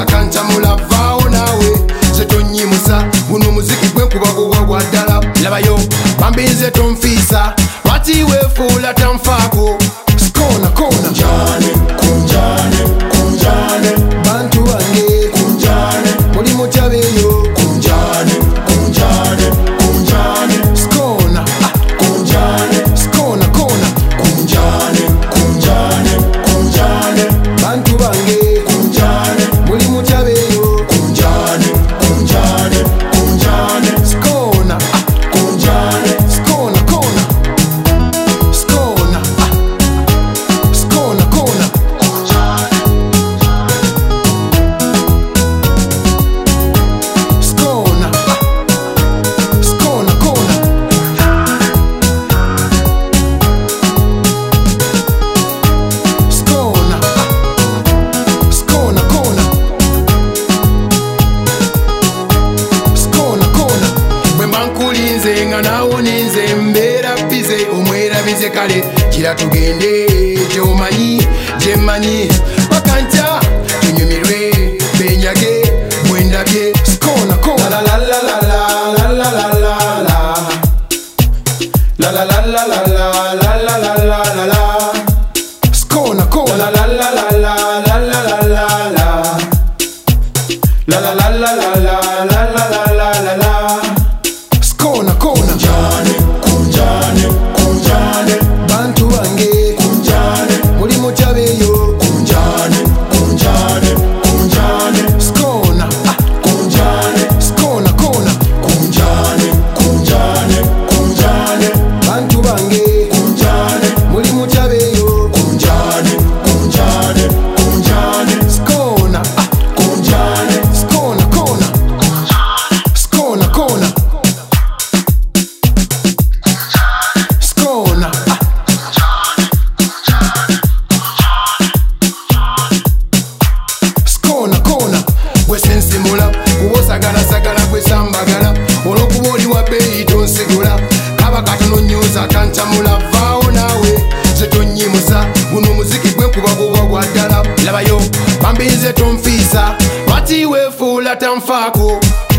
tonyoza kantamula vaawo naawe zetonyimusa guno muziki gwenkuba gugwa ddala labayo bambinze tonfiisa lwaki weefuula tanfaako skona kona kunjane bantu bange muli mutyabeeyo kunjane skona skona kona kunjane bantu bange muli mutyabeeyo kunjane skona skona kona skona skona kona skona skona kona skona skona kona skona kona bwe mba nkulinze nga naawo ninze mbeera bize omwerabize kale kira tugende gyomanyi gyemmanyi paka ntya tunyumirwe benyage bwendabye skona kona skona kona skona kona bantu bange muli mutyabeeyo skona skona kona bantu bange muli mutyabeeyo skona skona kona skona kona skona skona kona gwesensimula kubosagalasagala gwesambagala olwokuba oli wa bbeeyi tonsigula kaba katononyoza kantamula vaawo naawe zetonyimusa guno muziki gwenkuba gugwa ddala labayo bambinze tonfiisa lwaki weefuula tanfaako